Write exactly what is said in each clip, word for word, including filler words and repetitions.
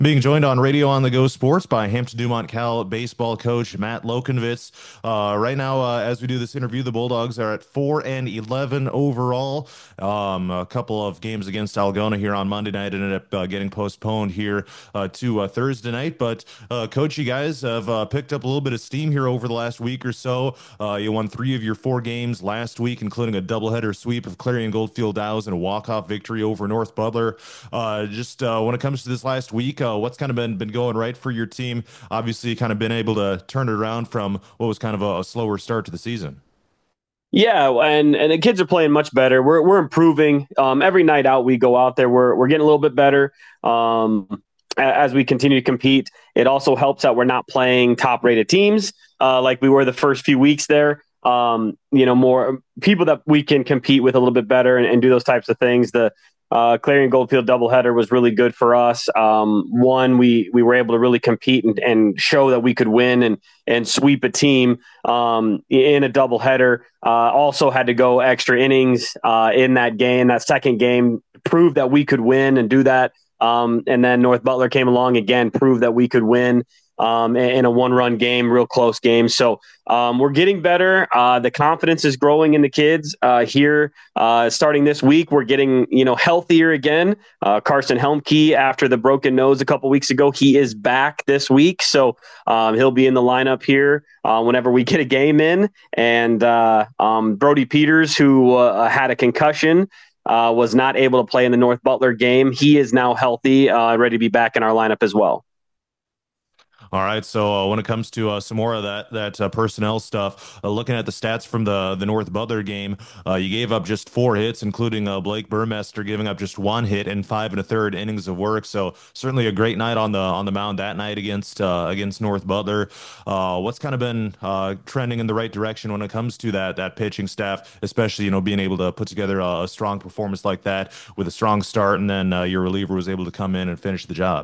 Being joined on Radio on the Go Sports by Hampton Dumont Cal baseball coach Matt Lokenvitz. Uh, right now, uh, as we do this interview, the Bulldogs are at four and eleven overall. Um, a couple of games against Algona here on Monday night ended up uh, getting postponed here uh, to uh, Thursday night. But uh, coach, you guys have uh, picked up a little bit of steam here over the last week or so. Uh, you won three of your four games last week, including a doubleheader sweep of Clarion Goldfield Dows and a walk-off victory over North Butler. Uh, just uh, when it comes to this last week, uh, what's kind of been been going right for your team? Obviously, kind of been able to turn it around from what was kind of a, a slower start to the season. Yeah, and and the kids are playing much better. We're we're improving. Um, every night out we go out there, we're we're getting a little bit better. Um, a- as we continue to compete, it also helps that we're not playing top rated teams uh, like we were the first few weeks there. Um, you know, more people that we can compete with a little bit better and, and do those types of things. The uh, Clarion Goldfield doubleheader was really good for us. Um, one, we we were able to really compete and, and show that we could win and and sweep a team um, in a doubleheader. Uh, also had to go extra innings uh, in that game. That second game proved that we could win and do that. Um, and then North Butler came along again, proved that we could win um, in a one-run game, real close game. So um, we're getting better. Uh, the confidence is growing in the kids uh, here. Uh, starting this week, we're getting you know healthier again. Uh, Carson Helmke, after the broken nose a couple weeks ago, he is back this week, so um, he'll be in the lineup here uh, whenever we get a game in. And uh, um, Brody Peters, who uh, had a concussion, uh, was not able to play in the North Butler game. He is now healthy, uh, ready to be back in our lineup as well. All right, so uh, when it comes to uh, some more of that that uh, personnel stuff, uh, looking at the stats from the the North Butler game, uh, you gave up just four hits, including uh, Blake Burmester giving up just one hit and five and a third innings of work. So certainly a great night on the on the mound that night against uh, against North Butler. Uh, what's kind of been uh, trending in the right direction when it comes to that that pitching staff, especially you know being able to put together a, a strong performance like that with a strong start, and then uh, your reliever was able to come in and finish the job.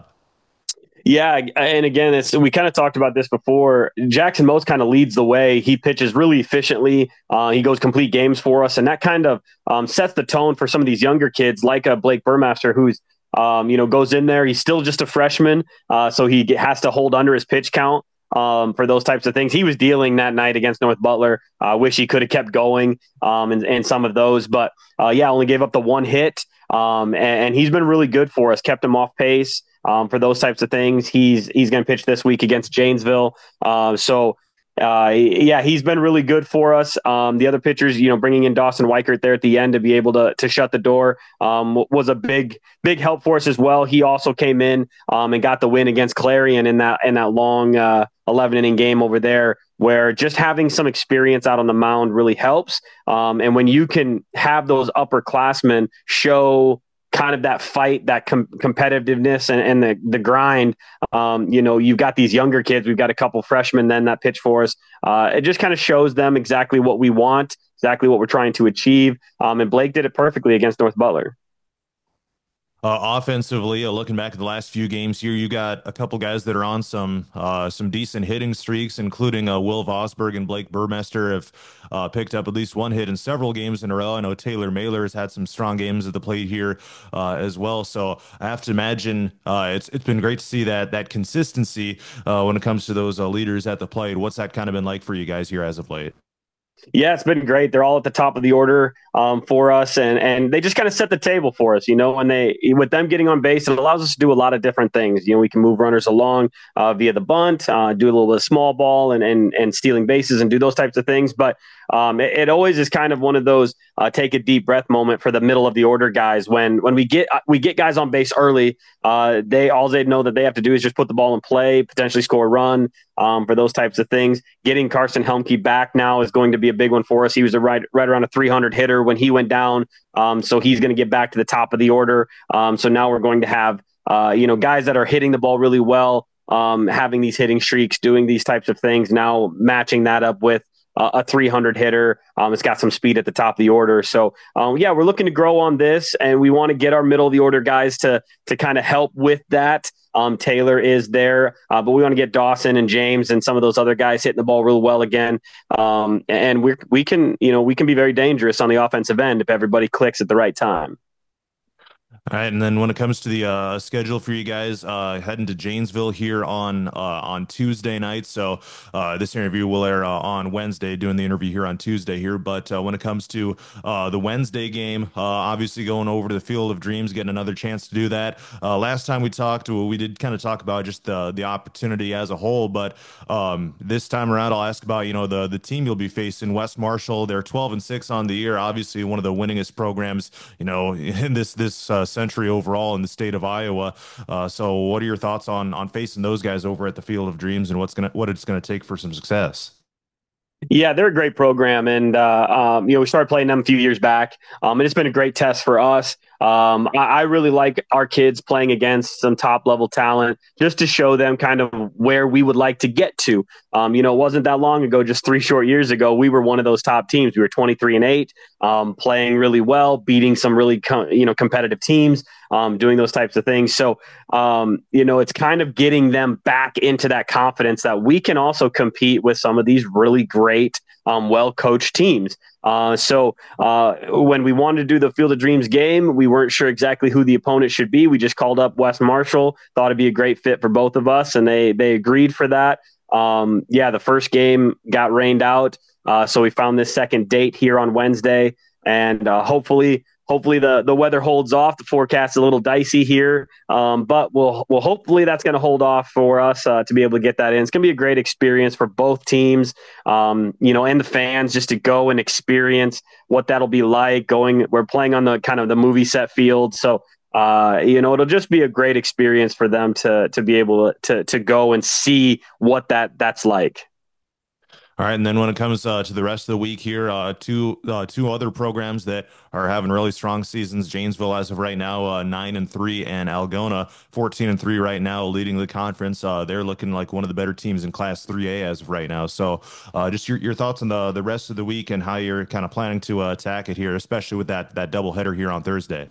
Yeah, and again, it's we kind of talked about this before. Jackson Most kind of leads the way. He pitches really efficiently. Uh, he goes complete games for us, and that kind of um, sets the tone for some of these younger kids, like a Blake Burmaster, who's um, you know goes in there. He's still just a freshman, uh, so he has to hold under his pitch count um, for those types of things. He was dealing that night against North Butler. I uh, wish he could have kept going um, and, and some of those, but uh, yeah, only gave up the one hit, um, and, and he's been really good for us. Kept him off pace. Um, for those types of things, he's he's going to pitch this week against Janesville. Uh, so, uh, yeah, he's been really good for us. Um, the other pitchers, you know, bringing in Dawson Weichert there at the end to be able to to shut the door um, was a big big help for us as well. He also came in um, and got the win against Clarion in that in that long uh, eleven inning game over there, where just having some experience out on the mound really helps. Um, and when you can have those upperclassmen show kind of that fight, that com- competitiveness and, and the, the grind. Um, you know, you've got these younger kids. We've got a couple freshmen then that pitch for us. Uh, it just kind of shows them exactly what we want, exactly what we're trying to achieve. Um, and Blake did it perfectly against North Butler. Uh, offensively, uh, looking back at the last few games here, you got a couple guys that are on some uh, some decent hitting streaks, including uh, Will Vosberg and Blake Burmester have uh, picked up at least one hit in several games in a row. I know Taylor Mailer has had some strong games at the plate here uh, as well. So I have to imagine uh, it's it's been great to see that that consistency uh, when it comes to those uh, leaders at the plate. What's that kind of been like for you guys here as of late? Yeah, it's been great. They're all at the top of the order um, for us, and and they just kind of set the table for us. You know, when they with them getting on base, it allows us to do a lot of different things. You know, we can move runners along uh, via the bunt, uh, do a little bit of small ball, and and and stealing bases, and do those types of things. But um, it, it always is kind of one of those uh, take a deep breath moment for the middle of the order guys. When when we get we get guys on base early, uh, they all they know that they have to do is just put the ball in play, potentially score a run um, for those types of things. Getting Carson Helmke back now is going to be a big one for us. He was a right right around a three hundred hitter when he went down, um, so he's going to get back to the top of the order. Um, so now we're going to have uh, you know guys that are hitting the ball really well, um, having these hitting streaks, doing these types of things. Now matching that up with uh, a three hundred hitter. Um, it's got some speed at the top of the order. So um, yeah, we're looking to grow on this, and we want to get our middle of the order guys to to kind of help with that. Um, Taylor is there, uh, but we want to get Dawson and James and some of those other guys hitting the ball real well again. Um, and we we can, you know, we can be very dangerous on the offensive end if everybody clicks at the right time. All right, and then when it comes to the uh, schedule for you guys, uh, heading to Janesville here on uh, on Tuesday night. So uh, this interview will air uh, on Wednesday. Doing the interview here on Tuesday here, but uh, when it comes to uh, the Wednesday game, uh, obviously going over to the Field of Dreams, getting another chance to do that. Uh, last time we talked, well, we did kind of talk about just the the opportunity as a whole, but um, this time around, I'll ask about you know the the team you'll be facing, West Marshall. They're twelve and six on the year, obviously one of the winningest programs you know in this this uh, century overall in the state of Iowa. Uh, so, what are your thoughts on on facing those guys over at the Field of Dreams, and what's gonna what it's gonna take for some success? Yeah, they're a great program, and uh, um, you know we started playing them a few years back, um, and it's been a great test for us. Um, I, I really like our kids playing against some top level talent, just to show them kind of where we would like to get to. Um, you know, it wasn't that long ago, just three short years ago, we were one of those top teams. We were twenty-three and eight, um, playing really well, beating some really com- you know competitive teams, um, doing those types of things. So um, you know, it's kind of getting them back into that confidence that we can also compete with some of these really great, um, well coached teams. Uh, so uh, when we wanted to do the Field of Dreams game, we weren't sure exactly who the opponent should be. We just called up West Marshall, thought it'd be a great fit for both of us, and they they agreed for that. Um, yeah, the first game got rained out, uh, so we found this second date here on Wednesday, and uh, hopefully hopefully the the weather holds off. The forecast is a little dicey here, um, but we'll we'll hopefully that's going to hold off for us uh, to be able to get that in. It's going to be a great experience for both teams, um, you know, and the fans just to go and experience what that'll be like. Going, we're playing on the kind of the movie set field, so. Uh, you know, it'll just be a great experience for them to to be able to to go and see what that that's like. All right, and then when it comes uh, to the rest of the week here, uh, two uh, two other programs that are having really strong seasons. Janesville, as of right now, uh, nine and three, and Algona, fourteen and three right now, leading the conference. Uh, they're looking like one of the better teams in Class three A as of right now. So, uh, just your, your thoughts on the the rest of the week and how you're kind of planning to uh, attack it here, especially with that that double header here on Thursday.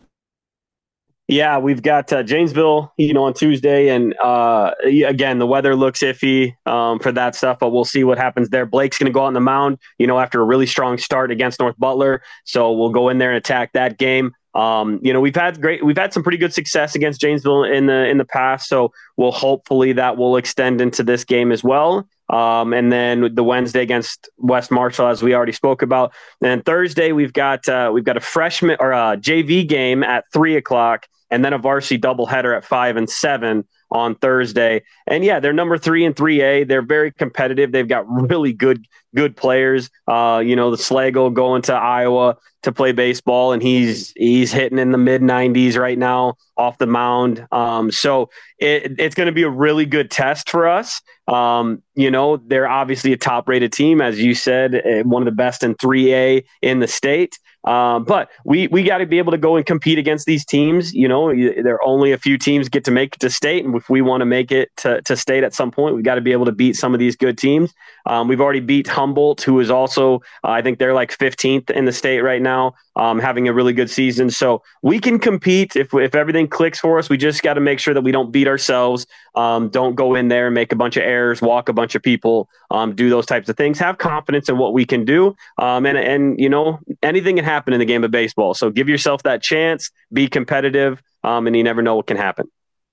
Yeah, we've got uh, Janesville, you know, on Tuesday, and uh, again, the weather looks iffy um, for that stuff, but we'll see what happens there. Blake's going to go on the mound, you know, after a really strong start against North Butler, so we'll go in there and attack that game. Um, you know, we've had great, we've had some pretty good success against Janesville in the in the past, so we'll hopefully that will extend into this game as well. Um, and then the Wednesday against West Marshall, as we already spoke about. And Thursday we've got uh, we've got a freshman or a J V game at three o'clock and then a varsity doubleheader at five and seven on Thursday. And yeah, they're number three in three A. They're very competitive. They've got really good good players. Uh, you know, the Slagle going to Iowa to play baseball, and he's he's hitting in the mid nineties right now off the mound. Um, so it, it's going to be a really good test for us. Um, you know, they're obviously a top rated team, as you said, eh, one of the best in three A in the state. Um, but we we got to be able to go and compete against these teams. You know, there are only a few teams get to make it to state, and if we want to make it to, to state at some point, we've got to be able to beat some of these good teams. Um, we've already beat Humboldt, who is also, uh, I think they're like fifteenth in the state right now, um, having a really good season. So we can compete if if everything clicks for us. We just got to make sure that we don't beat ourselves. Um, don't go in there and make a bunch of errors, walk a bunch of people, um, do those types of things. Have confidence in what we can do, um, and and you know anything can happen in the game of baseball. So give yourself that chance, be competitive, um, and you never know what can happen.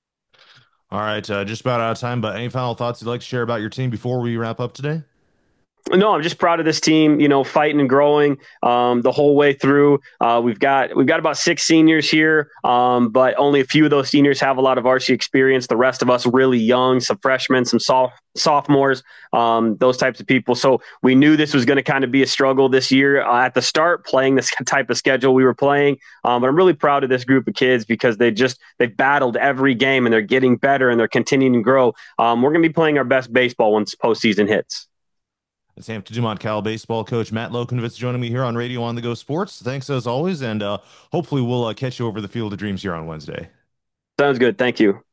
All right, uh, just about out of time, but any final thoughts you'd like to share about your team before we wrap up today? No, I'm just proud of this team. You know, fighting and growing um, the whole way through. Uh, we've got we've got about six seniors here, um, but only a few of those seniors have a lot of varsity experience. The rest of us really young, some freshmen, some soft, sophomores, um, those types of people. So we knew this was going to kind of be a struggle this year uh, at the start, playing this type of schedule we were playing. Um, but I'm really proud of this group of kids because they just they battled every game and they're getting better and they're continuing to grow. Um, we're going to be playing our best baseball once postseason hits. It's Hampton Dumont Cal baseball coach Matt Lokenvitz joining me here on Radio On the Go Sports. Thanks as always, and uh, hopefully we'll uh, catch you over the Field of Dreams here on Wednesday. Sounds good. Thank you.